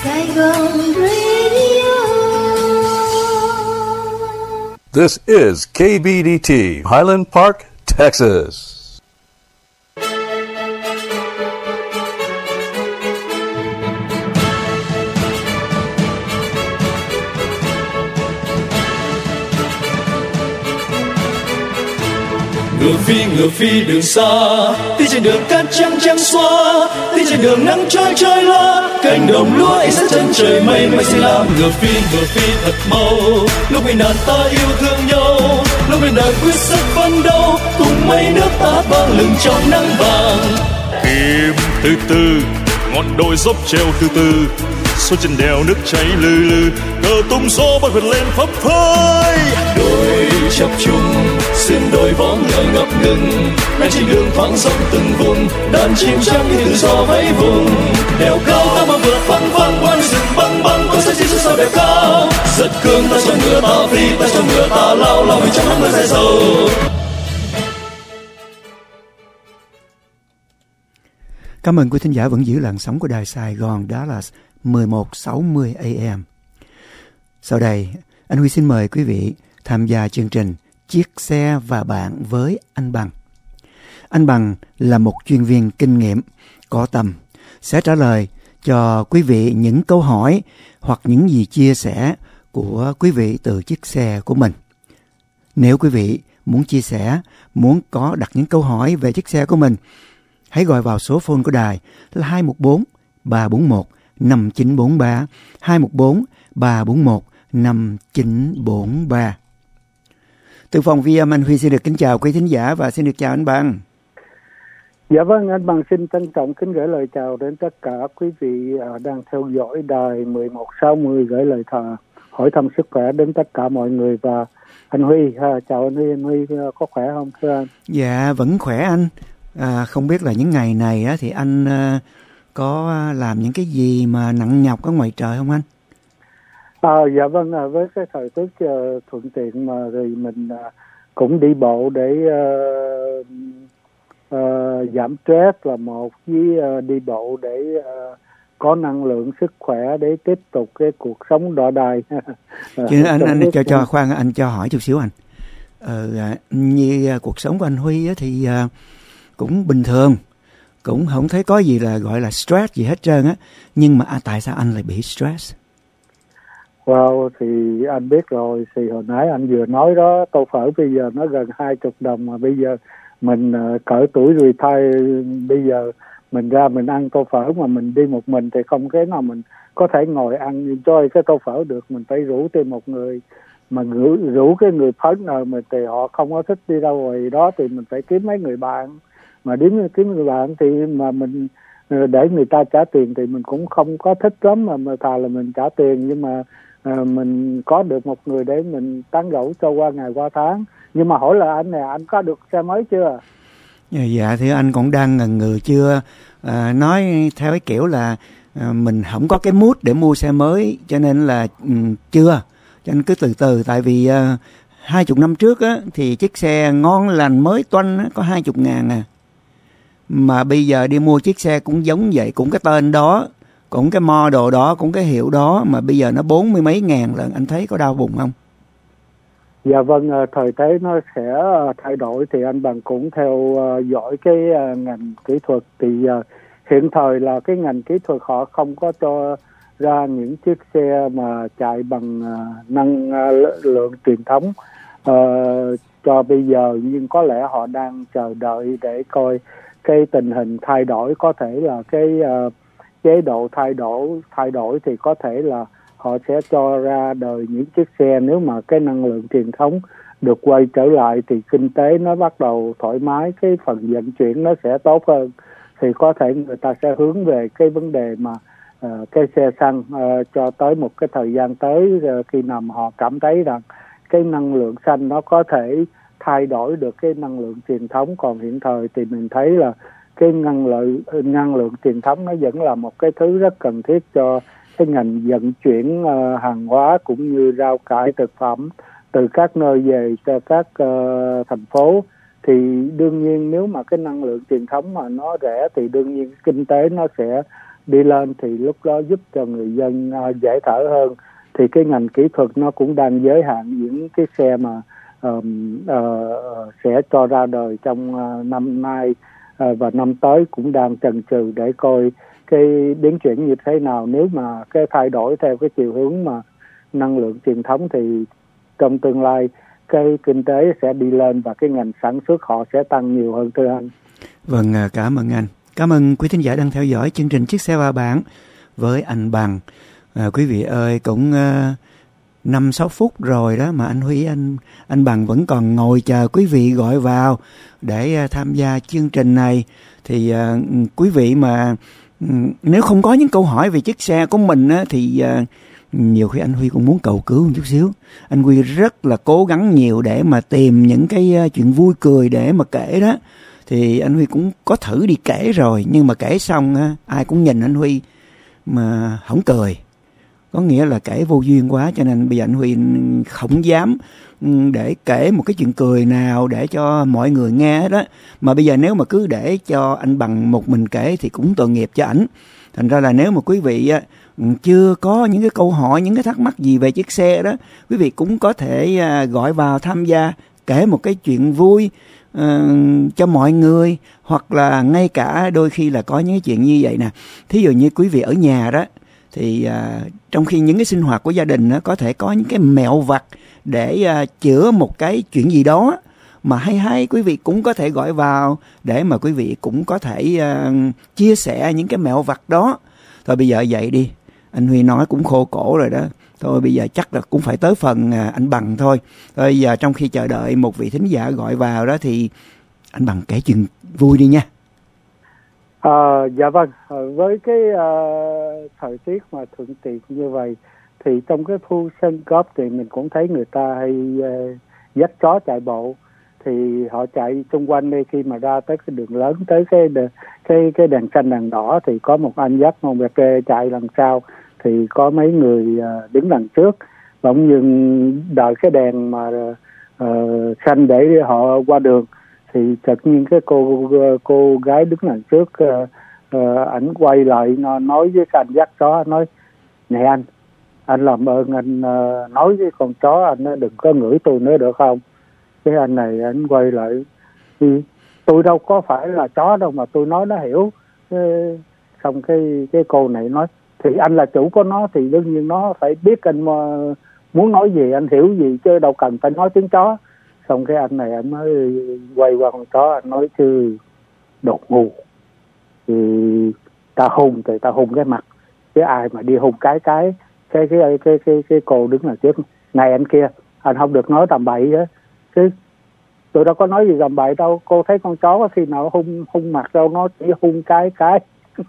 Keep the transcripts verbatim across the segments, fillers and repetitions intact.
Saigon Radio. This is K B D T, Highland Park, Texas. Ngựa phi ngựa phi đường xa, đi trên đường cát trắng trắng xóa, đi trên đường nắng trói trói loa, cánh đồng lúa ánh sáng chân trời mây mây xanh lam. Ngựa phi ngựa phi thật mau, lúc ngày nạn ta yêu thương nhau, lúc ngày nạn quyết sức phấn đấu, cùng mây nước ta vang lừng trong nắng vàng. Kim từ từ, ngọn đồi dốc treo từ từ, suốt trên đèo nước chảy lừ lừ, cờ tung gió bay vượt lên phấp phới. Đồi chập trùng, sườn đồi vó ngựa ngập ngừng, đang trên đường thoáng dòng từng vùng, đàn chim trắng như tự do vẫy vùng. Đèo cao ta mà vượt phăng phăng qua rừng băng băng, con sẽ chỉ xuống sau đèo cao. Giật cương ta cho ngựa ta phi, ta cho ngựa ta lao lao mình trong nắng mưa dài dầu. Cảm ơn quý thính giả vẫn giữ làn sóng của đài Sài Gòn Dallas mười một sáu mươi A M. Sau đây, anh Huy xin mời quý vị tham gia chương trình Chiếc xe và bạn với anh Bằng. Anh Bằng là một chuyên viên kinh nghiệm có tầm, sẽ trả lời cho quý vị những câu hỏi hoặc những gì chia sẻ của quý vị từ chiếc xe của mình. Nếu quý vị muốn chia sẻ, muốn có đặt những câu hỏi về chiếc xe của mình, hãy gọi vào số phone của đài là hai một bốn ba bốn một năm chín bốn ba, hai một bốn ba bốn một năm chín bốn ba. Từ phòng vi âm, anh Huy xin được kính chào quý thính giả và xin được chào anh Bằng. Dạ vâng, anh Bằng xin trân trọng kính gửi lời chào đến tất cả quý vị đang theo dõi đài mười một sáu mươi, gửi lời thà hỏi thăm sức khỏe đến tất cả mọi người. Và anh Huy, chào anh Huy, anh Huy có khỏe không thưa anh? Dạ vẫn khỏe anh. À, không biết là những ngày này á, thì anh uh, có làm những cái gì mà nặng nhọc ở ngoài trời không anh? À, dạ vâng, à, với cái thời tiết uh, thuận tiện mà thì mình uh, cũng đi bộ để uh, uh, giảm stress là một, với uh, đi bộ để uh, có năng lượng sức khỏe để tiếp tục cái cuộc sống đọ đài. Chứ anh anh cho cho khoan anh cho hỏi chút xíu anh. Ờ, như uh, cuộc sống của anh Huy á, thì uh, cũng bình thường, cũng không thấy có gì là gọi là stress gì hết trơn á, nhưng mà à, tại sao anh lại bị stress? Wow, thì anh biết rồi, thì hồi nãy anh vừa nói đó, tô phở bây giờ nó gần hai chục đồng mà bây giờ mình uh, cỡ tuổi retire, bây giờ mình ra mình ăn tô phở mà mình đi một mình thì không cái nào mình có thể ngồi ăn enjoy cái tô phở được, mình phải rủ thêm một người, mà rủ, rủ cái người partner mà thì họ không có thích đi đâu rồi đó thì mình phải kiếm mấy người bạn, mà đến kiếm người bạn thì mà mình để người ta trả tiền thì mình cũng không có thích lắm, mà, mà thà là mình trả tiền nhưng mà à, mình có được một người để mình tán gẫu cho qua ngày qua tháng. Nhưng mà hỏi là anh này, anh có được xe mới chưa? Dạ, dạ thì anh cũng đang ngần ngừ chưa à, nói theo cái kiểu là à, mình không có cái mood để mua xe mới, cho nên là um, chưa, cho nên cứ từ từ. Tại vì à, hai chục năm trước á thì chiếc xe ngon lành mới toanh á, có hai chục ngàn à, mà bây giờ đi mua chiếc xe cũng giống vậy, cũng cái tên đó, cũng cái model đó, cũng cái hiệu đó, mà bây giờ nó bốn mươi mấy ngàn lần. Anh thấy có đau bụng không? Dạ vâng, thời thế nó sẽ thay đổi thì anh Bằng cũng theo dõi cái ngành kỹ thuật. Thì hiện thời là cái ngành kỹ thuật họ không có cho ra những chiếc xe mà chạy bằng năng lượng truyền thống uh, cho bây giờ, nhưng có lẽ họ đang chờ đợi để coi cái tình hình thay đổi, có thể là cái uh, chế độ thay đổi thay đổi thì có thể là họ sẽ cho ra đời những chiếc xe, nếu mà cái năng lượng truyền thống được quay trở lại thì kinh tế nó bắt đầu thoải mái, cái phần vận chuyển nó sẽ tốt hơn, thì có thể người ta sẽ hướng về cái vấn đề mà uh, cái xe xăng uh, cho tới một cái thời gian tới, uh, khi nào mà họ cảm thấy rằng cái năng lượng xanh nó có thể thay đổi được cái năng lượng truyền thống. Còn hiện thời thì mình thấy là cái năng lượng năng lượng truyền thống nó vẫn là một cái thứ rất cần thiết cho cái ngành vận chuyển uh, hàng hóa cũng như rau cải thực phẩm từ các nơi về cho các uh, thành phố. Thì đương nhiên nếu mà cái năng lượng truyền thống mà nó rẻ thì đương nhiên kinh tế nó sẽ đi lên thì lúc đó giúp cho người dân uh, dễ thở hơn. Thì cái ngành kỹ thuật nó cũng đang giới hạn những cái xe mà um, uh, sẽ cho ra đời trong uh, năm nay uh, và năm tới cũng đang chần chừ để coi cái biến chuyển như thế nào. Nếu mà cái thay đổi theo cái chiều hướng mà năng lượng truyền thống thì trong tương lai cái kinh tế sẽ đi lên và cái ngành sản xuất họ sẽ tăng nhiều hơn, thưa anh. Vâng, cảm ơn anh. Cảm ơn quý thính giả đang theo dõi chương trình Chiếc xe ba bánh với anh Bằng. À, quý vị ơi, cũng năm uh, sáu phút rồi đó mà anh Huy, anh anh Bằng vẫn còn ngồi chờ quý vị gọi vào để uh, tham gia chương trình này. Thì uh, quý vị mà um, nếu không có những câu hỏi về chiếc xe của mình á, thì uh, nhiều khi anh Huy cũng muốn cầu cứu một chút xíu. Anh Huy rất là cố gắng nhiều để mà tìm những cái uh, chuyện vui cười để mà kể đó. Thì anh Huy cũng có thử đi kể rồi, nhưng mà kể xong á, ai cũng nhìn anh Huy mà không cười. Có nghĩa là kể vô duyên quá, cho nên bây giờ anh Huy không dám để kể một cái chuyện cười nào để cho mọi người nghe đó. Mà bây giờ nếu mà cứ để cho anh Bằng một mình kể thì cũng tội nghiệp cho ảnh. Thành ra là nếu mà quý vị chưa có những cái câu hỏi, những cái thắc mắc gì về chiếc xe đó, quý vị cũng có thể gọi vào tham gia, kể một cái chuyện vui uh, cho mọi người. Hoặc là ngay cả đôi khi là có những cái chuyện như vậy nè. Thí dụ như quý vị ở nhà đó, thì uh, trong khi những cái sinh hoạt của gia đình uh, có thể có những cái mẹo vặt để uh, chữa một cái chuyện gì đó mà hay hay, quý vị cũng có thể gọi vào để mà quý vị cũng có thể uh, chia sẻ những cái mẹo vặt đó. Thôi bây giờ vậy đi, anh Huy nói cũng khô cổ rồi đó. Thôi bây giờ chắc là cũng phải tới phần uh, anh Bằng thôi. Thôi giờ trong khi chờ đợi một vị thính giả gọi vào đó thì anh Bằng kể chuyện vui đi nha. À, dạ vâng, với cái uh, thời tiết mà thuận tiện như vậy thì trong cái khu sân golf thì mình cũng thấy người ta hay uh, dắt chó chạy bộ. Thì họ chạy xung quanh đây, khi mà ra tới cái đường lớn, tới cái đèn, cái cái đèn xanh đèn đỏ thì có một anh dắt một vẹt kê chạy đằng sau, thì có mấy người uh, đứng đằng trước bỗng dưng đợi cái đèn mà uh, xanh để họ qua đường. Thì chợt nhiên cái cô cô gái đứng đằng trước, uh, uh, ảnh quay lại nó nói với cái anh dắt chó, nói: "Này anh, anh làm ơn anh uh, nói với con chó anh đừng có ngửi tôi nữa được không?" Cái anh này anh quay lại: "Thì tôi đâu có phải là chó đâu mà tôi nói nó hiểu." Cái, xong cái cái cô này nói: "Thì anh là chủ của nó thì đương nhiên nó phải biết anh muốn nói gì, anh hiểu gì chứ đâu cần phải nói tiếng chó." Xong cái anh này anh mới quay qua con chó, anh nói: "Chứ đồ ngu, thì ta hung thì ta hung cái mặt, chứ ai mà đi hung cái cái cái cái cái cái, cái, cái cô đứng là trước này anh kia, anh không được nói tầm bậy á, chứ tôi đâu có nói gì tầm bậy đâu. Cô thấy con chó có khi nào hung hung mặt đâu, nó chỉ hung cái cái."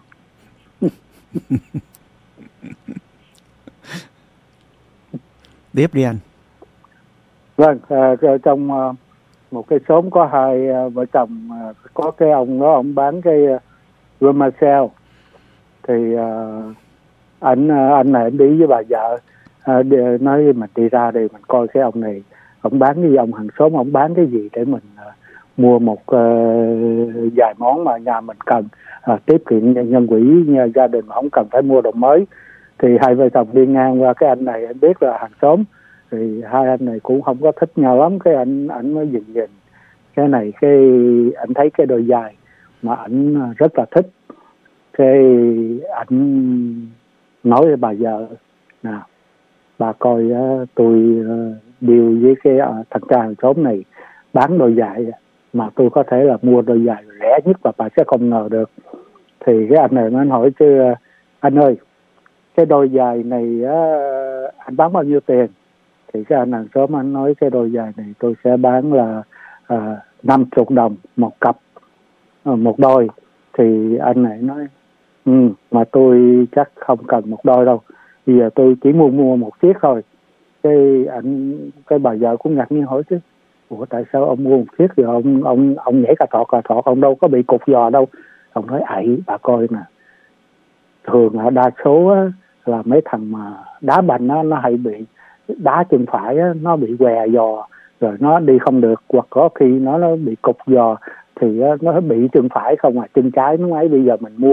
Tiếp đi anh. Vâng, à, trong à, một cái xóm có hai à, vợ chồng, à, có cái ông đó, ông bán cái à, Vermicell. Thì à, anh anh này anh đi với bà vợ, à, nói mình đi ra đây mình coi cái ông này, ông bán cái gì, ông hàng xóm ông bán cái gì để mình à, mua một à, vài món mà nhà mình cần, à, tiết kiệm nhân quỹ nhà gia đình mà không cần phải mua đồ mới. Thì hai vợ chồng đi ngang qua cái anh này, anh biết là hàng xóm, thì hai anh này cũng không có thích nhau lắm. Cái anh anh mới nhìn nhìn cái này, cái anh thấy cái đôi giày mà anh rất là thích. Cái anh nói với bà vợ: "Nào, bà coi uh, tôi uh, điều với cái uh, thằng cha hàng xóm này bán đôi giày mà tôi có thể là mua đôi giày rẻ nhất và bà sẽ không ngờ được." Thì cái anh này mới hỏi: "Chứ uh, anh ơi, cái đôi giày này uh, anh bán bao nhiêu tiền?" Thì cái anh hàng xóm anh nói: "Cái đôi giày này tôi sẽ bán là à, năm mươi đồng một cặp, à, một đôi." Thì anh này nói: "Ừ, mà tôi chắc không cần một đôi đâu, bây giờ tôi chỉ mua mua một chiếc thôi." Cái anh cái bà vợ cũng ngạc nhiên hỏi: "Chứ ủa tại sao ông mua một chiếc thì ông ông ông nhảy cà thọt cà thọt, ông đâu có bị cục giò đâu." Ông nói: "Ậy, bà coi nè, thường là đa số á, là mấy thằng mà đá banh á, nó hay bị đá chân phải á, nó bị què giò rồi nó đi không được, hoặc có khi nó nó bị cục giò thì á, nó bị chân phải không à, chân trái nó ấy. Bây giờ mình mua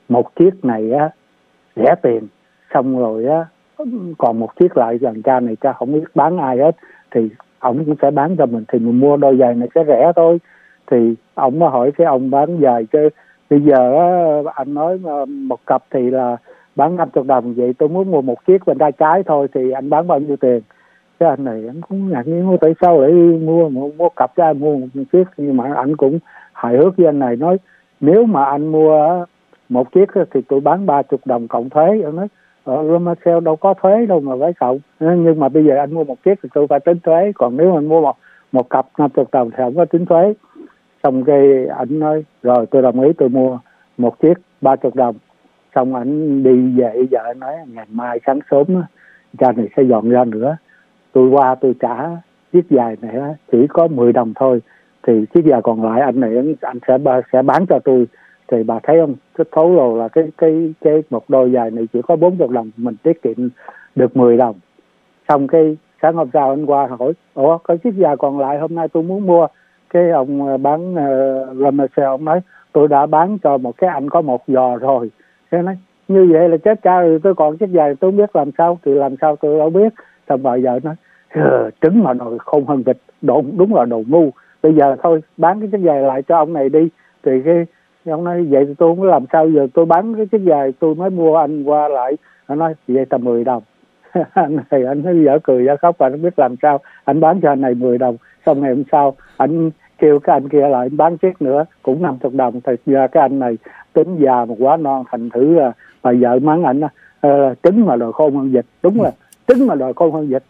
một chiếc này á rẻ tiền, xong rồi á còn một chiếc lại rằng cha này cha không biết bán ai hết, thì ông cũng sẽ bán cho mình, thì mình mua đôi giày này sẽ rẻ thôi. Thì ông mới hỏi cái ông bán giày chứ bây giờ á, anh nói một cặp thì là bán năm mươi đồng, vậy tôi muốn mua một chiếc bên tay trái thôi thì anh bán bao nhiêu tiền? Cái anh này anh cũng ngạc nhiên tại sao lại mua mua, mua cặp cho anh mua một chiếc, nhưng mà anh cũng hài hước với anh này nói nếu mà anh mua một chiếc thì tôi bán ba mươi đồng cộng thuế. Anh nói ở Romarcel đâu có thuế đâu mà phải cộng, nhưng mà bây giờ anh mua một chiếc thì tôi phải tính thuế, còn nếu anh mua một một cặp năm mươi đồng thì không có tính thuế. Xong cái anh nói rồi tôi đồng ý tôi mua một chiếc ba mươi đồng. Xong anh đi về, giờ anh nói ngày mai sáng sớm á, cha này sẽ dọn ra nữa, tôi qua tôi trả chiếc giày này á, chỉ có mười đồng thôi, thì chiếc giày còn lại anh này anh, anh sẽ sẽ bán cho tôi. Thì bà thấy không, cái thấu rồi là cái cái cái một đôi giày này chỉ có bốn mươi đồng, mình tiết kiệm được mười đồng. Xong cái sáng hôm sau anh qua hỏi ủa cái chiếc giày còn lại hôm nay tôi muốn mua. Cái ông bán uh, Romarcel ông nói tôi đã bán cho một cái anh có một giò rồi. Thế nói như vậy là chết cha rồi, tôi còn chiếc giày tôi không biết làm sao, thì làm sao tôi đâu biết. Xong bà vợ nói trứng mà nồi không hơn vịt, độn đúng là đồ ngu, bây giờ thôi bán cái chiếc giày lại cho ông này đi. Thì cái ông nói vậy thì tôi không biết làm sao, giờ tôi bán cái chiếc giày tôi mới mua anh qua lại. Anh nói vậy tầm mười đồng. Anh này anh thấy dở cười dở khóc và không biết làm sao, anh bán cho anh này mười đồng. Xong ngày hôm sau anh kêu cái anh kia lại anh bán chiếc nữa cũng năm mươi đồng. Thật ra cái anh này tính già một quá non, thành thử bà vợ mắng anh uh, trứng mà đòi khôn hơn vịt, đúng là trứng mà đòi khôn hơn vịt.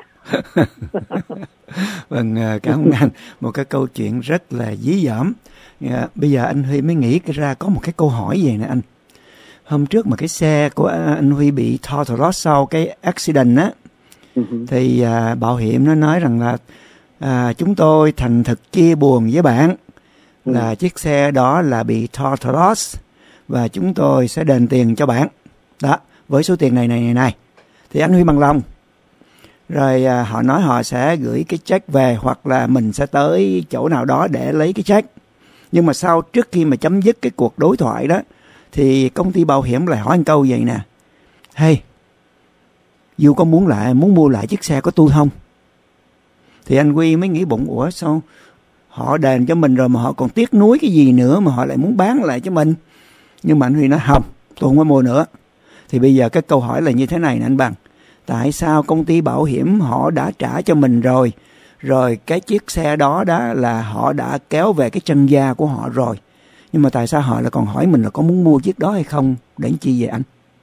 Vâng, cảm ơn anh, một cái câu chuyện rất là dí dỏm. À, bây giờ anh Huy mới nghĩ ra có một cái câu hỏi gì nè anh. Hôm trước mà cái xe của anh Huy bị total loss sau cái accident á, uh-huh. thì à, bảo hiểm nó nói rằng là à, chúng tôi thành thực chia buồn với bạn uh-huh. là chiếc xe đó là bị total loss và chúng tôi sẽ đền tiền cho bạn đó với số tiền này này này này. Thì anh Huy bằng lòng. Rồi à, họ nói họ sẽ gửi cái check về hoặc là mình sẽ tới chỗ nào đó để lấy cái check. Nhưng mà sau trước khi mà chấm dứt cái cuộc đối thoại đó thì công ty bảo hiểm lại hỏi anh câu vậy nè: hey, dù có muốn lại muốn mua lại chiếc xe của tôi không? Thì anh Huy mới nghĩ bụng, ủa sao họ đền cho mình rồi mà họ còn tiếc nuối cái gì nữa mà họ lại muốn bán lại cho mình? Nhưng mà anh Huy nói không, tôi không có mua nữa. Thì bây giờ cái câu hỏi là như thế này nè anh Bằng, tại sao công ty bảo hiểm họ đã trả cho mình rồi, rồi cái chiếc xe đó đó là họ đã kéo về cái chân da của họ rồi, nhưng mà tại sao họ lại còn hỏi mình là có muốn mua chiếc đó hay không, để chi vậy anh?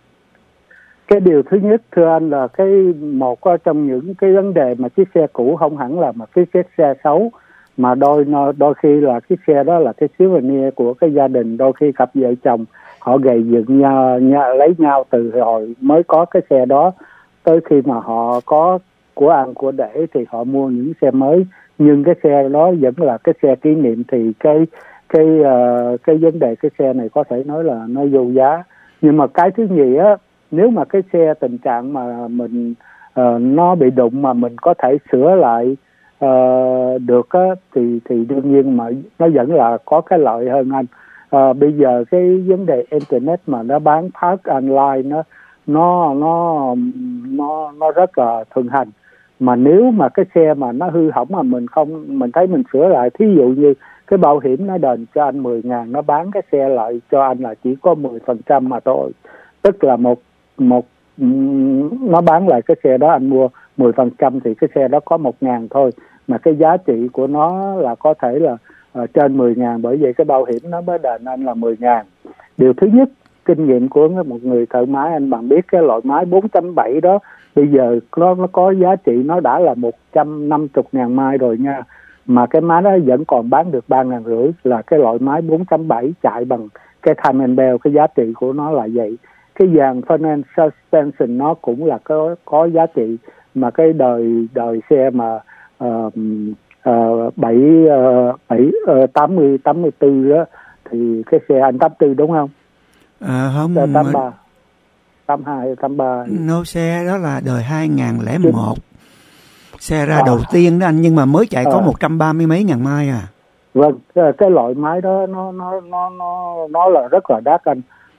Cái điều thứ nhất thưa anh là cái một trong những cái vấn đề mà chiếc xe cũ không hẳn là mà cái chiếc xe xấu, mà đôi đôi khi là cái xe đó là cái souvenir của cái gia đình, đôi khi cặp vợ chồng họ gầy dựng nhau, nhau lấy nhau từ hồi mới có cái xe đó tới khi mà họ có của ăn của để thì họ mua những xe mới, nhưng cái xe đó vẫn là cái xe kỷ niệm. Thì cái cái uh, cái vấn đề cái xe này có thể nói là nó vô giá. Nhưng mà cái thứ nhì á, nếu mà cái xe tình trạng mà mình uh, nó bị đụng mà mình có thể sửa lại uh, được á, thì thì đương nhiên mà nó vẫn là có cái lợi hơn anh. Uh, bây giờ cái vấn đề internet mà nó bán parts online nó nó nó nó nó rất là thường hành. Mà nếu mà cái xe mà nó hư hỏng mà mình không mình thấy mình sửa lại, thí dụ như cái bảo hiểm nó đền cho anh mười ngàn, nó bán cái xe lại cho anh là chỉ có mười phần trăm mà thôi, tức là một một nó bán lại cái xe đó anh mua mười phần trăm thì cái xe đó có một ngàn thôi, mà cái giá trị của nó là có thể là uh, trên mười ngàn, bởi vậy cái bảo hiểm nó mới đền anh là mười ngàn. Điều thứ nhất, kinh nghiệm của một người thợ máy, anh bạn biết cái loại máy bốn chấm bảy đó bây giờ nó, nó có giá trị nó đã là một trăm năm mươi ngàn mai rồi nha, mà cái máy đó vẫn còn bán được ba ngàn rưỡi, là cái loại máy bốn chấm bảy chạy bằng cái time and belt, cái giá trị của nó là vậy. Cái dàn front suspension nó cũng là có có giá trị, mà cái đời đời xe mà uh, uh, bảy uh, bảy uh, tám mươi tám mươi tư đó thì cái xe anh tám mươi tư đúng không? À, không, tám mươi ba, tám mươi hai, tám mươi ba. No, xe đó là đời hai không không một. Xe ra à. đầu tiên đó anh, nhưng mà mới chạy có à. một trăm ba mươi mấy ngàn mai à. Vâng, cái, cái loại máy đó nó nó nó nó nó là rất là đắt anh.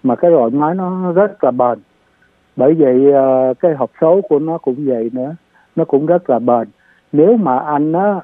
mà cái loại máy nó rất là bền. Bởi vậy uh, cái hộp số của nó cũng vậy nữa, nó cũng rất là bền. Nếu mà anh á,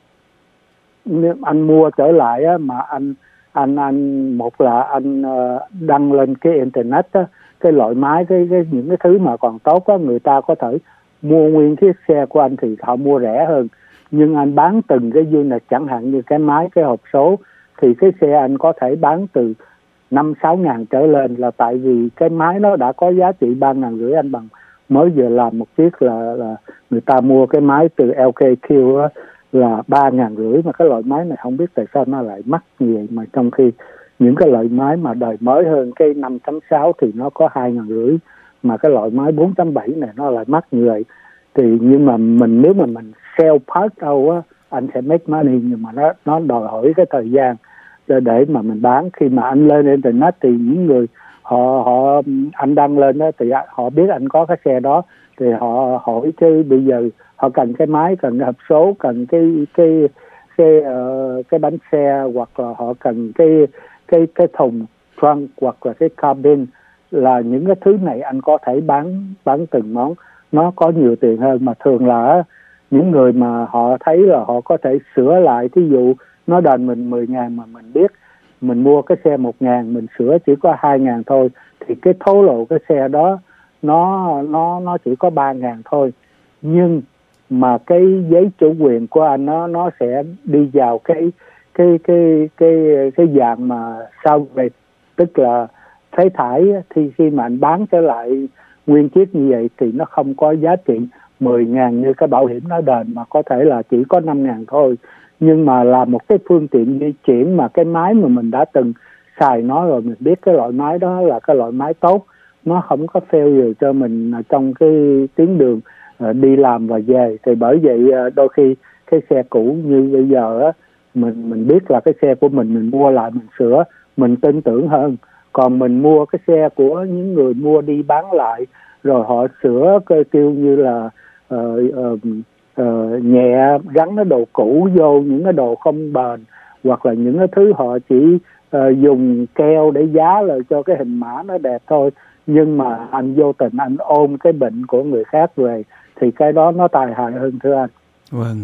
nếu anh mua trở lại á, mà anh anh anh một là anh uh, đăng lên cái internet á, cái loại máy, cái, cái những cái thứ mà còn tốt á, người ta có thể mua nguyên chiếc xe của anh thì họ mua rẻ hơn. Nhưng anh bán từng cái unit, chẳng hạn như cái máy, cái hộp số, thì cái xe anh có thể bán từ năm sáu ngàn trở lên, là tại vì cái máy nó đã có giá trị ba ngàn rưỡi. Anh bằng mới vừa làm một chiếc là, là người ta mua cái máy từ lờ ca Q á, là ba ngàn rưỡi, mà cái loại máy này không biết tại sao nó lại mắc như vậy, mà trong khi những cái loại máy mà đời mới hơn cái năm chấm sáu thì nó có hai ngàn rưỡi, mà cái loại máy bốn chấm bảy này nó lại mắc như vậy. Thì nhưng mà mình nếu mà mình sell part đâu á, anh sẽ make money, nhưng mà nó nó đòi hỏi cái thời gian để, để mà mình bán. Khi mà anh lên internet thì những người họ họ anh đăng lên đó thì họ biết anh có cái xe đó, thì họ hỏi chứ bây giờ họ cần cái máy, cần cái hộp số, cần cái cái cái uh, cái bánh xe, hoặc là họ cần cái cái cái thùng trunk, hoặc là cái cabin, là những cái thứ này anh có thể bán bán từng món, nó có nhiều tiền hơn. Mà thường là những người mà họ thấy là họ có thể sửa lại, thí dụ nó đền mình mười ngàn mà mình biết mình mua cái xe một ngàn, mình sửa chỉ có hai ngàn thôi, thì cái thố lộ cái xe đó nó nó nó chỉ có ba ngàn thôi. Nhưng mà cái giấy chủ quyền của anh nó nó sẽ đi vào cái cái cái cái cái dạng mà salvage, tức là phế thải. Thì khi mà anh bán trở lại nguyên chiếc như vậy thì nó không có giá trị mười ngàn như cái bảo hiểm nó đền, mà có thể là chỉ có năm ngàn thôi. Nhưng mà là một cái phương tiện di chuyển, mà cái máy mà mình đã từng xài nó rồi, mình biết cái loại máy đó là cái loại máy tốt, nó không có failure cho mình trong cái tuyến đường đi làm và về. Thì bởi vậy đôi khi cái xe cũ như bây giờ á, mình mình biết là cái xe của mình, mình mua lại mình sửa, mình tin tưởng hơn. Còn mình mua cái xe của những người mua đi bán lại, rồi họ sửa cái kêu như là uh, uh, uh, nhẹ, gắn cái đồ cũ vô, những cái đồ không bền, hoặc là những cái thứ họ chỉ uh, dùng keo để giá lại cho cái hình mã nó đẹp thôi. Nhưng mà anh vô tình anh ôm cái bệnh của người khác về, thì cái đó nó tai hại hơn, thưa anh. Vâng,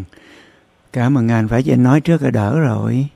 cảm ơn anh. Phải cho anh nói trước là đỡ rồi.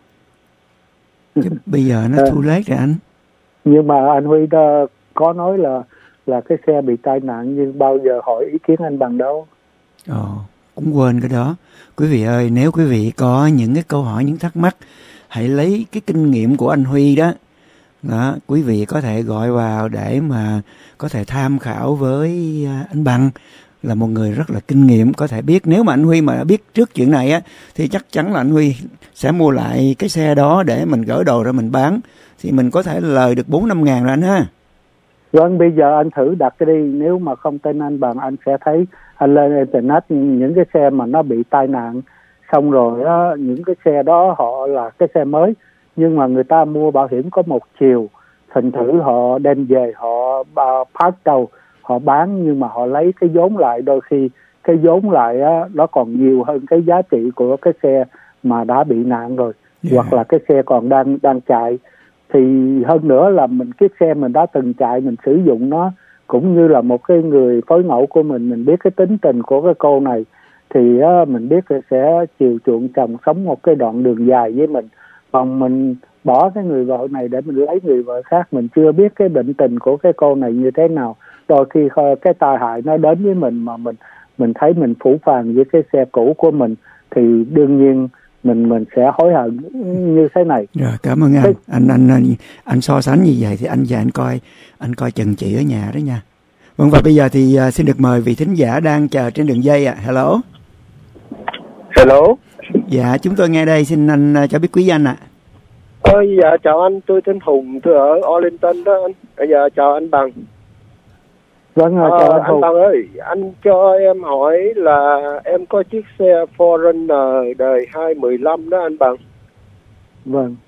Chứ bây giờ nó too late rồi anh. Nhưng mà anh Huy đó có nói là là cái xe bị tai nạn, nhưng bao giờ hỏi ý kiến anh bằng đâu. Ồ, cũng quên cái đó. Quý vị ơi, nếu quý vị có những cái câu hỏi, những thắc mắc, hãy lấy cái kinh nghiệm của anh Huy đó. Đó, quý vị có thể gọi vào để mà có thể tham khảo với anh Bằng, là một người rất là kinh nghiệm, có thể biết. Nếu mà anh Huy mà biết trước chuyện này á, thì chắc chắn là anh Huy sẽ mua lại cái xe đó để mình gửi đồ ra mình bán, thì mình có thể lời được bốn năm ngàn rồi anh ha. Vâng, bây giờ anh thử đặt cái đi. Nếu mà không tin anh Bằng, anh sẽ thấy anh lên internet những cái xe mà nó bị tai nạn, xong rồi đó, những cái xe đó họ là cái xe mới, nhưng mà người ta mua bảo hiểm có một chiều, thành thử họ đem về, họ park đầu, họ bán, nhưng mà họ lấy cái vốn lại, đôi khi cái vốn lại á, nó còn nhiều hơn cái giá trị của cái xe mà đã bị nạn rồi, yeah. Hoặc là cái xe còn đang đang chạy. Thì hơn nữa là mình chiếc xe mình đã từng chạy, mình sử dụng nó cũng như là một cái người phối ngẫu của mình, mình biết cái tính tình của cái cô này, thì á, mình biết là sẽ chiều chuộng chồng sống một cái đoạn đường dài với mình. Còn mình bỏ cái người vợ này để mình lấy người vợ khác, mình chưa biết cái bệnh tình của cái cô này như thế nào. Đôi khi cái tai hại nó đến với mình mà mình mình thấy mình phũ phàng với cái xe cũ của mình, thì đương nhiên mình mình sẽ hối hận như thế này. Rồi, cảm ơn anh. Thế... anh anh anh anh so sánh như vậy thì anh và anh coi anh coi chừng chị ở nhà đó nha. Vâng, và bây giờ thì uh, xin được mời vị thính giả đang chờ trên đường dây ạ. À. Hello. Hello. Dạ, chúng tôi nghe đây, xin anh uh, cho biết quý danh ạ. À. Ơi, dạ chào anh, tôi tên Hùng, tôi ở Arlington đó anh. Bây giờ chào anh Bằng. Vâng, à, chào anh, anh Bằng ơi, anh cho em hỏi là em có chiếc xe four runner đời hai mười lăm đó anh Bằng. Vâng.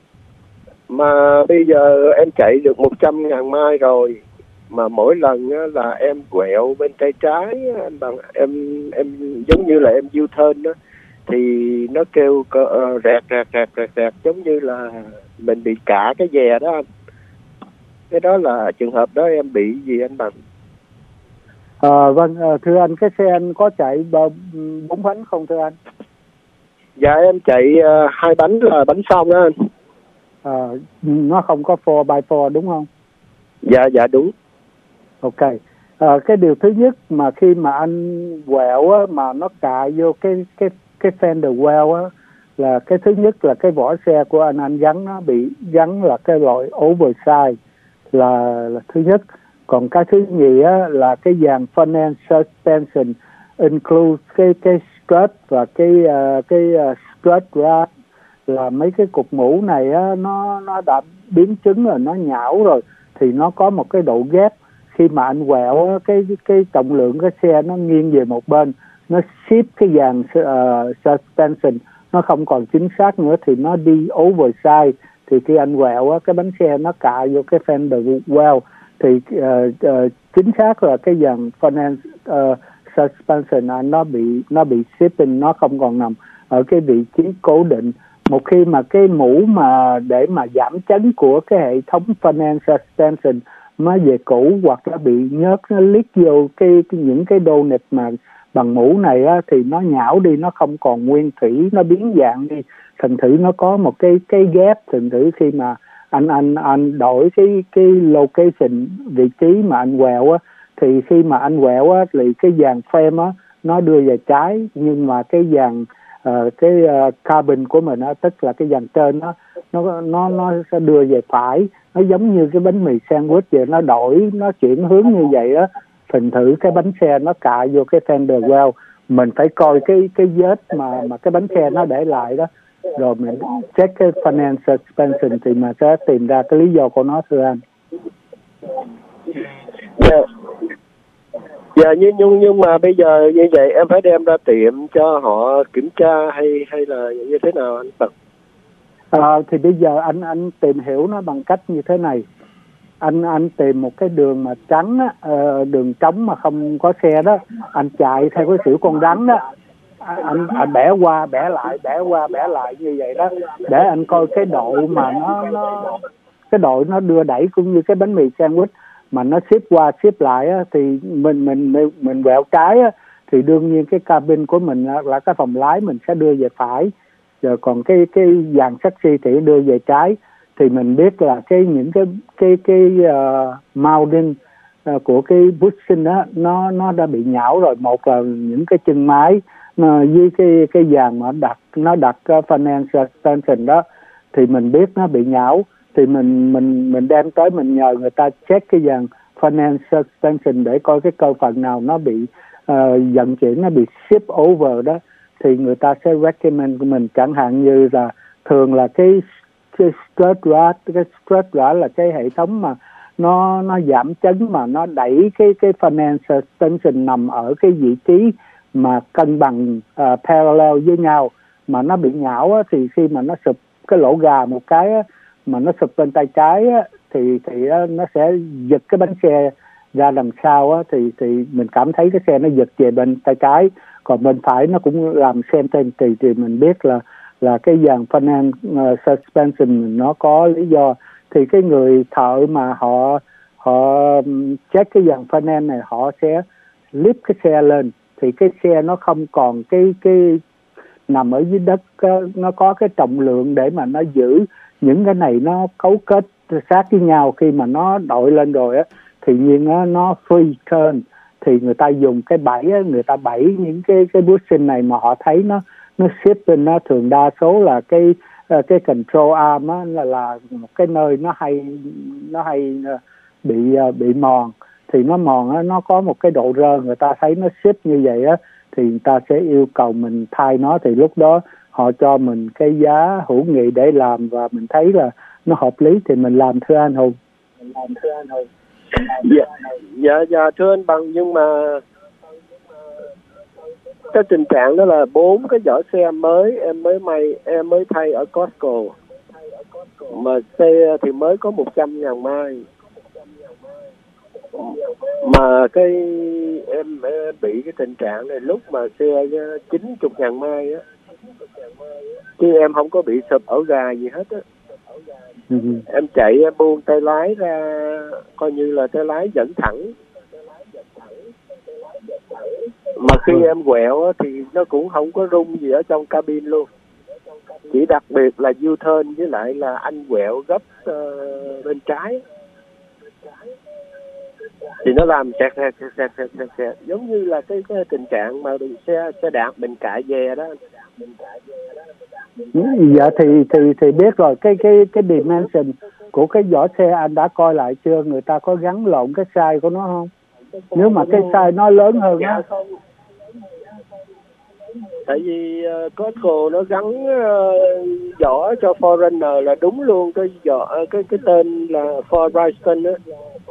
Mà bây giờ em chạy được một trăm ngàn mai rồi, mà mỗi lần là em quẹo bên tay trái anh Bằng, em em giống như là em U-turn đó, thì nó kêu uh, rẹt rẹt rẹt rẹt rẹt giống như là mình bị cả cái dè đó anh. cái đó là trường hợp đó em bị gì anh Bằng? À, vâng, thưa anh, cái xe anh có chạy bốn bánh không thưa anh? Dạ em chạy uh, hai bánh là bánh xong đó anh. À, nó không có four by four đúng không? Dạ dạ đúng. Ok. À, cái điều thứ nhất mà khi mà anh quẹo á, mà nó cạ vô cái cái cái fender well á, là cái thứ nhất là cái vỏ xe của anh anh gắn nó bị gắn là cái loại oversize là, là thứ nhất. Còn cái thứ nhì á, là cái dàn front end suspension include cái cái strut và cái uh, cái uh, strut rod, là mấy cái cục mũ này á, nó nó đã biến chứng rồi, nó nhão rồi thì nó có một cái độ ghép. Khi mà anh quẹo cái cái trọng lượng cái xe nó nghiêng về một bên, nó shift cái dàn uh, suspension nó không còn chính xác nữa thì nó đi oversize, thì khi anh quẹo cái bánh xe nó cạ vô cái fender well thì uh, uh, chính xác là cái dàn front end uh, suspension nó bị nó bị shifting, nó không còn nằm ở cái vị trí cố định. Một khi mà cái mũ mà để mà giảm chấn của cái hệ thống front end suspension nó về cũ hoặc nó bị nhớt, nó liếc vô cái, cái những cái đô nịch mà bằng mũ này á, thì nó nhão đi, nó không còn nguyên thủy, nó biến dạng đi, thành thử nó có một cái cái gap. Thành thử khi mà anh anh anh đổi cái cái location vị trí mà anh quẹo á, thì khi mà anh quẹo á thì cái dàn frame á nó đưa về trái, nhưng mà cái dàn uh, cái uh, cabin của mình á, tức là cái dàn trên nó nó nó nó sẽ đưa về phải. Nó giống như cái bánh mì sandwich vậy, nó đổi, nó chuyển hướng như vậy đó. Thành thử cái bánh xe nó cạ vô cái fender well, mình phải coi cái cái vết mà mà cái bánh xe nó để lại đó, rồi mình check cái front end suspension thì mà sẽ tìm ra cái lý do của nó thưa anh. Dạ, dạ nhưng nhưng nhưng mà bây giờ như vậy em phải đem ra tiệm cho họ kiểm tra hay hay là như thế nào anh Bật? À, thì bây giờ anh anh tìm hiểu nó bằng cách như thế này. Anh anh tìm một cái đường mà trắng á, uh, đường trống mà không có xe đó, anh chạy theo cái kiểu con rắn đó, anh anh bẻ qua bẻ lại bẻ qua bẻ lại như vậy đó, để anh coi cái độ mà nó nó cái độ nó đưa đẩy cũng như cái bánh mì sandwich mà nó xếp qua xếp lại á, thì mình mình mình, mình quẹo trái á, thì đương nhiên cái cabin của mình là, là cái phòng lái mình sẽ đưa về phải, rồi còn cái cái dàn taxi thì đưa về trái. Thì mình biết là cái những cái cái cái uh, mounting uh, của cái bushing đó nó nó đã bị nhão rồi. Một là những cái chân máy nó, với cái cái dàn mà đặt nó đặt uh, front end suspension đó thì mình biết nó bị nhão, thì mình mình mình đem tới mình nhờ người ta check cái dàn front end suspension để coi cái cơ phận nào nó bị uh, vận chuyển, nó bị shift over đó, thì người ta sẽ recommend của mình. Chẳng hạn như là thường là cái cái strut rod, cái strut rod là cái hệ thống mà nó nó giảm chấn mà nó đẩy cái cái front end suspension nằm ở cái vị trí mà cân bằng uh, parallel với nhau, mà nó bị nhão á, thì khi mà nó sụp cái lỗ gà một cái á, mà nó sụp bên tay trái á, thì thì á, nó sẽ giật cái bánh xe ra đằng sau á, thì thì mình cảm thấy cái xe nó giật về bên tay trái, còn bên phải nó cũng làm xem tên thì thì mình biết là là cái dàn front end uh, suspension nó có lý do. Thì cái người thợ mà họ họ check cái dàn front end này, họ sẽ lift cái xe lên, thì cái xe nó không còn cái cái nằm ở dưới đất, nó có cái trọng lượng để mà nó giữ những cái này nó cấu kết sát với nhau. Khi mà nó đội lên rồi á, thì nhiên nó, nó free turn, thì người ta dùng cái bẫy á, người ta bẫy những cái cái bushing này mà họ thấy nó nó shipping, nó thường đa số là cái cái control arm á, là là một cái nơi nó hay nó hay bị bị mòn, thì nó mòn á, nó có một cái độ rơ, người ta thấy nó ship như vậy á, thì người ta sẽ yêu cầu mình thay nó, thì lúc đó họ cho mình cái giá hữu nghị để làm, và mình thấy là nó hợp lý thì mình làm thưa anh Hùng. Mình làm thưa anh Hùng. Dạ, dạ, dạ thưa anh Bằng, nhưng mà cái tình trạng đó là bốn cái vỏ xe mới em mới may em mới thay ở Costco, mà xe thì mới có một trăm ngàn mai, mà cái em, em bị cái tình trạng này lúc mà xe chín mươi ngàn mai á, chứ em không có bị sụp ổ gà gì hết á. uh-huh. Em chạy em buông tay lái ra, coi như là tay lái dẫn thẳng. Mà khi ừ. em quẹo thì nó cũng không có rung gì ở trong cabin luôn. Chỉ đặc biệt là U-turn với lại là anh quẹo gấp uh, bên trái thì nó làm sẹt sẹt sẹt sẹt sẹt sẹt giống như là cái, cái tình trạng mà xe xe đạp mình cạ dè đó. Dạ thì thì thì biết rồi, cái cái cái dimension của cái vỏ xe anh đã coi lại chưa? Người ta có gắn lộn cái size của nó không? Nếu mà cái size nó lớn hơn dạ, đó. Không. Tại vì uh, Costco nó gắn uh, vỏ cho Forerunner là đúng luôn, cái vỏ cái cái tên là For Bryson á.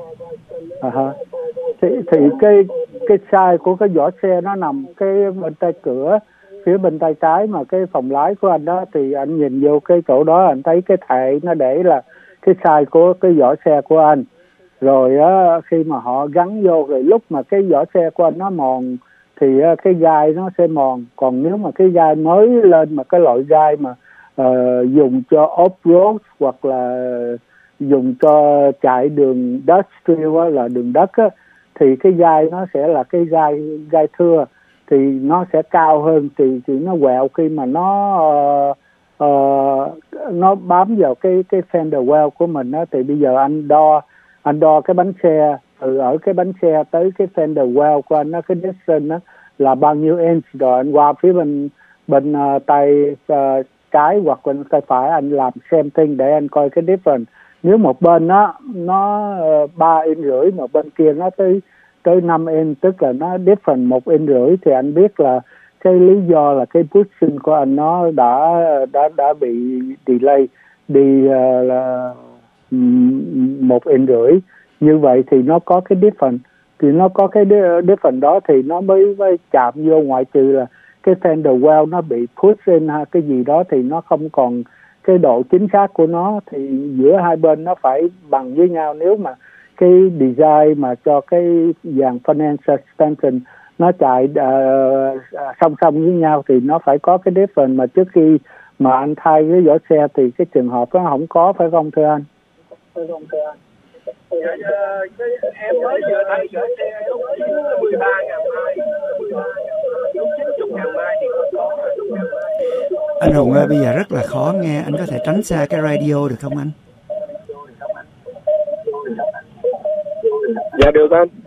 À ha. Thì thì cái cái size của cái vỏ xe nó nằm cái bên tay cửa, phía bên tay trái mà cái phòng lái của anh đó, thì anh nhìn vô cái chỗ đó anh thấy cái thẻ nó để là cái size của cái vỏ xe của anh. Rồi á, khi mà họ gắn vô rồi lúc mà cái vỏ xe của anh nó mòn thì cái gai nó sẽ mòn. Còn nếu mà cái gai mới lên mà cái loại gai mà uh, dùng cho off-road hoặc là dùng cho chạy đường đất trail á, là đường đất á, thì cái gai nó sẽ là cái gai gai thưa, thì nó sẽ cao hơn, thì thì nó quẹo khi mà nó uh, uh, nó bám vào cái cái fender well của mình á. Thì bây giờ anh đo anh đo cái bánh xe từ ở cái bánh xe tới cái fender well của anh, nó cái distance đó là bao nhiêu inch, rồi anh qua phía bên bên uh, tay uh, trái hoặc bên tay phải anh làm same thing để anh coi cái difference. Nếu một bên nó nó ba inch rưỡi mà bên kia nó tới tới năm inch, tức là nó different một inch rưỡi, thì anh biết là cái lý do là cái pushing của anh nó đã đã đã bị delay đi uh, là một inch rưỡi. Như vậy thì nó có cái difference, thì nó có cái difference đó thì nó mới, mới chạm vô, ngoại trừ là cái fender well nó bị push in ha, cái gì đó thì nó không còn cái độ chính xác của nó, thì giữa hai bên nó phải bằng với nhau. Nếu mà cái design mà cho cái dàn front end suspension nó chạy uh, song song với nhau thì nó phải có cái difference, mà trước khi mà anh thay cái vỏ xe thì cái trường hợp đó không có, phải không thưa anh? Phải không thưa anh? Dạ, em mới vừa thay vỏ xe lúc mười ba ngàn mai, lúc chín mươi ngàn mai thì có. Anh Hùng ơi, bây giờ rất là khó nghe, anh có thể tránh xa cái radio được không anh? Dạ được anh.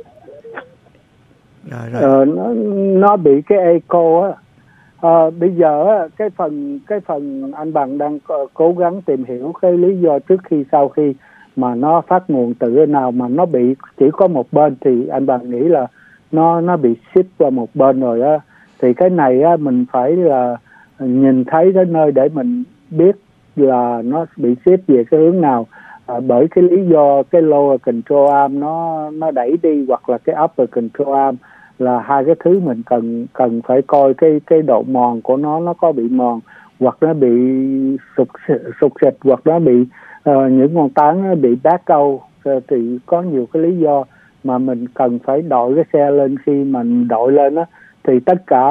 Rồi, rồi. Ờ, nó, nó bị cái echo á. À, bây giờ á, cái phần cái phần anh Bằng đang cố gắng tìm hiểu cái lý do trước khi sau khi mà nó phát nguồn từ cái nào mà nó bị chỉ có một bên, thì anh Bằng nghĩ là nó nó bị shift qua một bên rồi á. Thì cái này á, mình phải là nhìn thấy cái nơi để mình biết là nó bị shift về cái hướng nào. À, bởi cái lý do cái lower control arm nó nó đẩy đi, hoặc là cái upper control arm, là hai cái thứ mình cần cần phải coi cái cái độ mòn của nó nó có bị mòn, hoặc nó bị sụt sụt xịt, hoặc nó bị uh, những ngón tán nó bị đá câu. Uh, thì có nhiều cái lý do mà mình cần phải đội cái xe lên. Khi mình đội lên á thì tất cả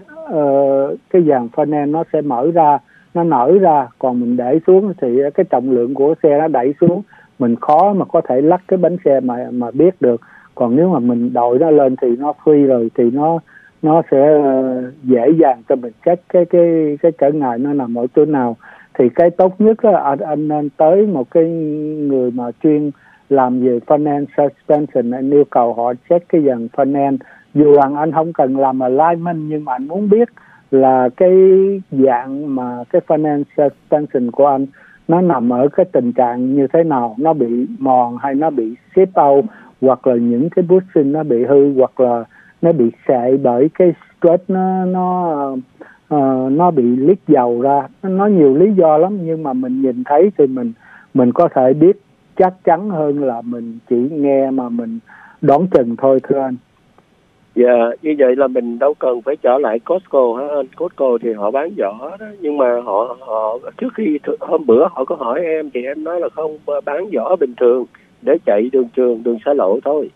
uh, cái dàn phanh end nó sẽ mở ra, nó nở ra. Còn mình để xuống thì cái trọng lượng của xe nó đẩy xuống, mình khó mà có thể lắc cái bánh xe mà mà biết được. Còn nếu mà mình đội nó lên thì nó free rồi, thì nó nó sẽ uh, dễ dàng cho mình check cái cái cái trở ngại nó nằm ở chỗ nào. Thì cái tốt nhất là anh, anh nên tới một cái người mà chuyên làm về front end suspension, anh yêu cầu họ check cái dàn front end. Dù rằng anh không cần làm alignment, nhưng mà anh muốn biết là cái dạng mà cái front end suspension của anh nó nằm ở cái tình trạng như thế nào, nó bị mòn hay nó bị slip out, hoặc là những cái bushing nó bị hư, hoặc là nó bị sệ bởi cái strut nó nó uh, nó bị leak dầu ra. Nó nhiều lý do lắm, nhưng mà mình nhìn thấy thì mình mình có thể biết chắc chắn hơn là mình chỉ nghe mà mình đoán chừng thôi thưa anh. Dạ, như vậy là mình đâu cần phải trở lại Costco hả anh? Costco thì họ bán vỏ đó, nhưng mà họ họ trước khi hôm bữa họ có hỏi em thì em nói là không, bán vỏ bình thường để chạy đường trường, đường xa lộ thôi.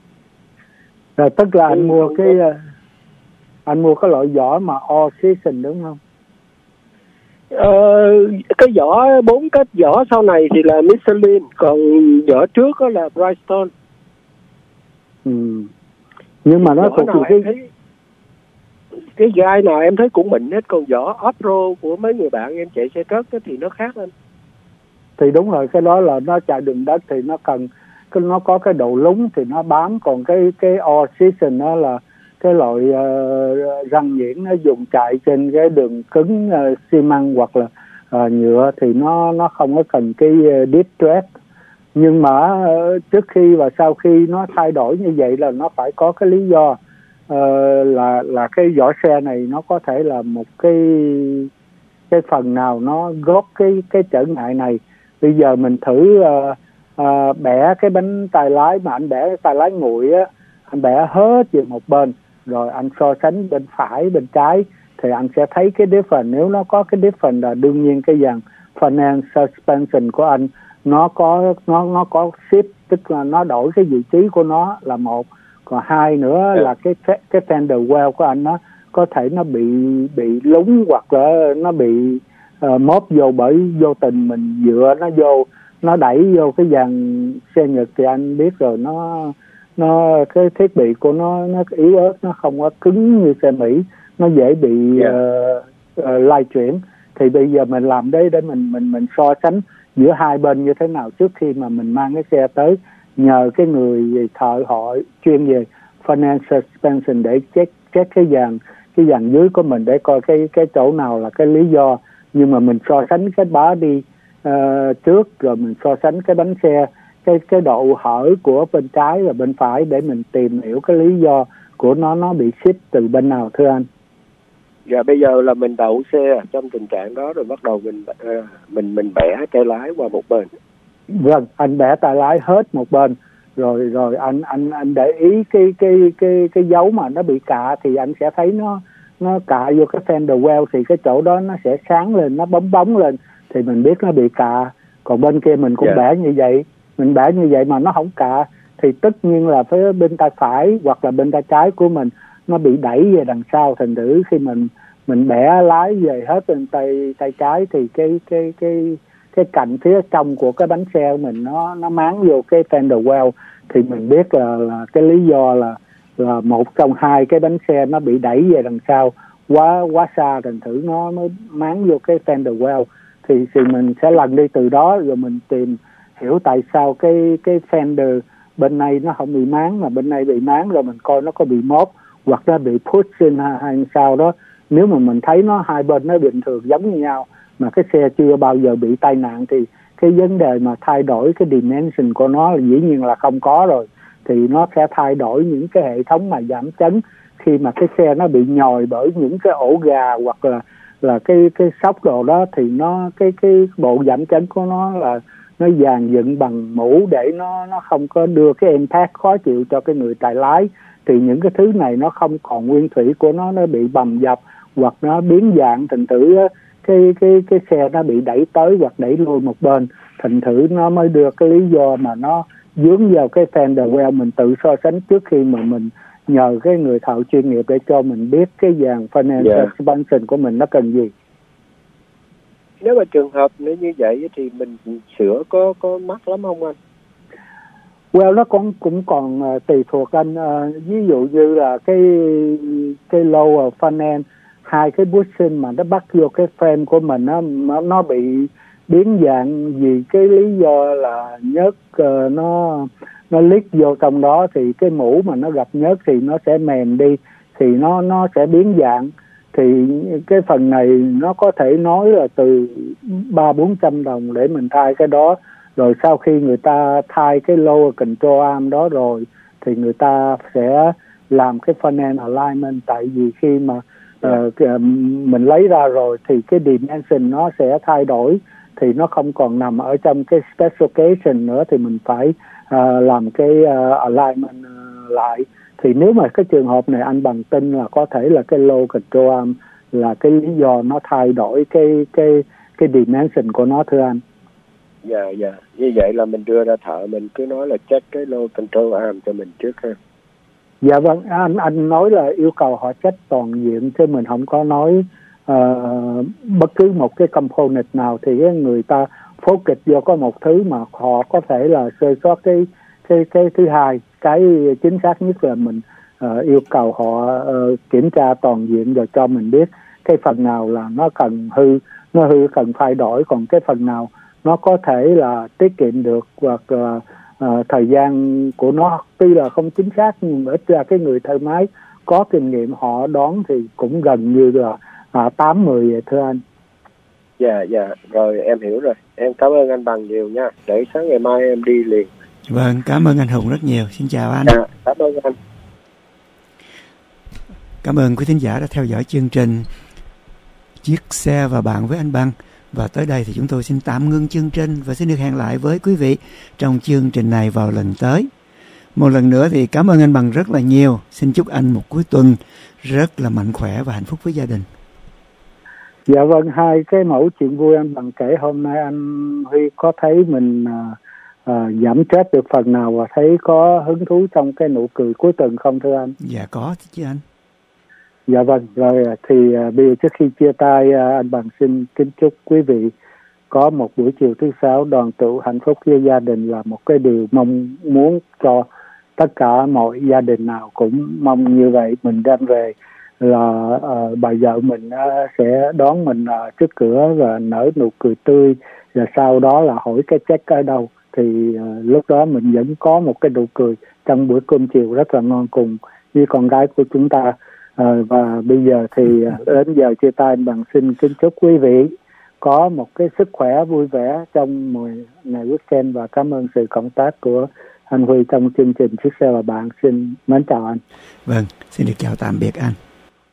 Rồi tức là anh mua cái anh mua cái loại vỏ mà all season đúng không? Ờ, cái vỏ bốn cái vỏ sau này thì là Michelin, còn vỏ trước đó là Bridgestone. Ừ. Nhưng mà nó vỏ thuộc nào cái em thấy cái gai nào em thấy cũng mịn hết, còn vỏ off-road của mấy người bạn em chạy xe trớt thì nó khác anh. thì đúng rồi, cái đó là nó chạy đường đất thì nó cần cái nó có cái độ lúng thì nó bám, còn cái cái all season đó là cái loại uh, răng nhuyễn nó dùng chạy trên cái đường cứng uh, xi măng hoặc là uh, nhựa thì nó nó không có cần cái uh, distress. Nhưng mà uh, trước khi và sau khi nó thay đổi như vậy là nó phải có cái lý do, uh, là là cái vỏ xe này nó có thể là một cái cái phần nào nó góp cái cái trở ngại này. Bây giờ mình thử uh, uh, bẻ cái bánh tay lái, mà anh bẻ cái tay lái nguội á, anh bẻ hết về một bên rồi anh so sánh bên phải bên trái thì anh sẽ thấy cái difference. Nếu nó có cái difference là đương nhiên cái dàn front end suspension của anh nó có nó nó có shift, tức là nó đổi cái vị trí của nó là một. Còn hai nữa yeah. là cái cái fender well của anh nó có thể nó bị bị lúng hoặc là nó bị uh, móp vô bởi vô tình mình dựa nó vô, nó đẩy vô cái dàn xe Nhật thì anh biết rồi, nó nó cái thiết bị của nó nó yếu ớt, nó không có cứng như xe Mỹ, nó dễ bị yeah. uh, uh, lay chuyển. Thì bây giờ mình làm đấy để mình mình mình so sánh giữa hai bên như thế nào trước khi mà mình mang cái xe tới, nhờ cái người thợ họ chuyên về front end suspension để check check cái dàn cái dàn dưới của mình để coi cái cái chỗ nào là cái lý do. Nhưng mà mình so sánh cái bá đi uh, trước rồi mình so sánh cái bánh xe, cái cái độ hở của bên trái và bên phải để mình tìm hiểu cái lý do của nó nó bị ship từ bên nào thưa anh. Dạ bây giờ là mình đậu xe trong tình trạng đó rồi bắt đầu mình uh, mình mình bẻ tay lái qua một bên. Vâng, anh bẻ tay lái hết một bên rồi rồi anh anh anh để ý cái cái cái cái dấu mà nó bị cạ thì anh sẽ thấy nó nó cạ vô cái fender well thì cái chỗ đó nó sẽ sáng lên, nó bóng bóng lên thì mình biết nó bị cạ. Còn bên kia mình cũng yeah. bẻ như vậy, mình bẻ như vậy mà nó không cạ thì tất nhiên là phía bên tay phải hoặc là bên tay trái của mình nó bị đẩy về đằng sau. Thành thử khi mình mình bẻ lái về hết bên tay tay trái thì cái cái cái cái cạnh phía trong của cái bánh xe của mình nó nó máng vô cái fender well thì mình biết là là cái lý do là là một trong hai cái bánh xe nó bị đẩy về đằng sau quá quá xa, thành thử nó mới máng vô cái fender well. Thì thì mình sẽ lần đi từ đó rồi mình tìm hiểu tại sao cái cái fender bên này nó không bị máng mà bên này bị máng, rồi mình coi nó có bị móp hoặc nó bị pushing hay sao đó. Nếu mà mình thấy nó hai bên nó bình thường giống như nhau mà cái xe chưa bao giờ bị tai nạn thì cái vấn đề mà thay đổi cái dimension của nó là dĩ nhiên là không có rồi. Thì nó sẽ thay đổi những cái hệ thống mà giảm chấn khi mà cái xe nó bị nhồi bởi những cái ổ gà hoặc là là cái cái sóc đồ đó, thì nó cái cái bộ giảm chấn của nó là nó dàn dựng bằng mũ để nó nó không có đưa cái impact khó chịu cho cái người tài lái. Thì những cái thứ này nó không còn nguyên thủy của nó, nó bị bầm dập hoặc nó biến dạng, thành thử cái cái cái xe nó bị đẩy tới hoặc đẩy lui một bên, thành thử nó mới đưa cái lý do mà nó dướng vào cái fender well. Mình tự so sánh trước khi mà mình nhờ cái người thợ chuyên nghiệp để cho mình biết cái dàn front end suspension của mình nó cần gì. Nếu mà trường hợp nếu như vậy thì mình sửa có có mắc lắm không anh? Well, nó cũng cũng còn uh, tùy thuộc anh. Uh, ví dụ như là cái cái lower front end, hai cái bushing mà nó bắt vô cái frame của mình nó nó, nó bị biến dạng vì cái lý do là nhớt uh, nó nó leak vô trong đó, thì cái mũ mà nó gặp nhớt thì nó sẽ mềm đi, thì nó nó sẽ biến dạng. Thì cái phần này nó có thể nói là từ ba bốn trăm đồng để mình thay cái đó. Rồi sau khi người ta thay cái lower control arm đó rồi thì người ta sẽ làm cái front end alignment. Tại vì khi mà uh, mình lấy ra rồi thì cái dimension nó sẽ thay đổi, thì nó không còn nằm ở trong cái specification nữa, thì mình phải uh, làm cái uh, alignment uh, lại. Thì nếu mà cái trường hợp này anh bằng tin là có thể là cái low control arm là cái lý do nó thay đổi cái cái cái dimension của nó thưa anh. Dạ dạ, như vậy là mình đưa ra thợ mình cứ nói là check cái low control arm cho mình trước ha. Dạ vâng, anh anh nói là yêu cầu họ check toàn diện chứ mình không có nói uh, bất cứ một cái component nào thì cái người ta focus vô có một thứ mà họ có thể là sơ sót cái cái cái thứ hai. Cái chính xác nhất là mình uh, yêu cầu họ uh, kiểm tra toàn diện rồi cho mình biết cái phần nào là nó cần hư, nó hư cần thay đổi, còn cái phần nào nó có thể là tiết kiệm được hoặc là uh, thời gian của nó tuy là không chính xác nhưng ít ra cái người thợ máy có kinh nghiệm họ đoán thì cũng gần như là uh, tám mười vậy thưa anh. Dạ dạ rồi em hiểu rồi, em cảm ơn anh Bằng nhiều nha, để sáng ngày mai em đi liền. Vâng, cảm ơn anh Hùng rất nhiều. Xin chào anh. Dạ, cảm ơn anh. Cảm ơn quý thính giả đã theo dõi chương trình Chiếc Xe và Bạn với anh Bằng. Và tới đây thì chúng tôi xin tạm ngưng chương trình và xin được hẹn lại với quý vị trong chương trình này vào lần tới. Một lần nữa thì cảm ơn anh Bằng rất là nhiều. Xin chúc anh một cuối tuần rất là mạnh khỏe và hạnh phúc với gia đình. Dạ vâng, hai cái mẫu chuyện vui anh Bằng kể hôm nay anh Huy có thấy mình à, à, giảm stress được phần nào và thấy có hứng thú trong cái nụ cười cuối tuần không thưa anh? Dạ có chứ anh. Dạ vâng, rồi thì à, bây giờ trước khi chia tay à, anh Bằng xin kính chúc quý vị có một buổi chiều thứ sáu đoàn tụ hạnh phúc với gia đình là một cái điều mong muốn cho tất cả mọi gia đình nào cũng mong như vậy. Mình đem về là uh, bà vợ mình uh, sẽ đón mình uh, trước cửa và nở nụ cười tươi, và sau đó là hỏi cái check ở đâu thì uh, lúc đó mình vẫn có một cái nụ cười trong bữa cơm chiều rất là ngon cùng với con gái của chúng ta. Uh, và bây giờ thì uh, đến giờ chia tay, Bằng xin kính chúc quý vị có một cái sức khỏe vui vẻ trong mùa ngày weekend và cảm ơn sự cộng tác của anh Huy trong chương trình Chiếc Xe và Bạn. Xin mến chào anh. Vâng, xin được chào tạm biệt anh.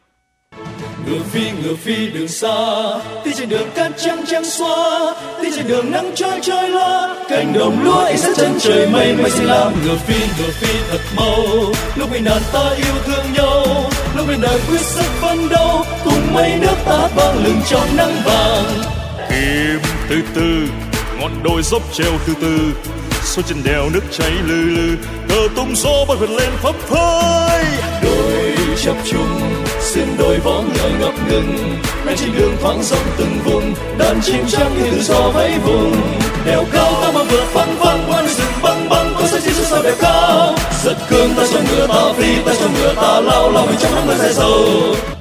Ngựa phi ngựa phi đường xa, đi trên đường cát trắng trắng xóa, đi trên đường nắng trói trói loa, cánh đồng lúa ấy sát chân trời mây mây xanh lam. Ngựa phi ngựa phi thật mau, lúc bình đàn ta yêu thương nhau, lúc bình đàn quyết sức phấn đấu, cùng mây nước ta vang lừng trong nắng vàng. Tìm từ từ ngọn đồi dốc treo từ từ, xuống chân đèo nước chảy lừ lừ, cờ tung gió bay vượt lên phấp phới. Đồi chập trùng sườn đồi vó ngựa ngập ngừng, nay trên đường thoáng rộng từng vùng, đàn chim trắng như tự do vẫy vùng. Đèo cao ta mà vượt phăng phăng qua núi rừng băng băng, có sẽ chỉ xuống sao đèo cao. Giật cương ta cho ngựa ta phi, ta cho ngựa ta lao lao mình trong nắng mưa dài dầu.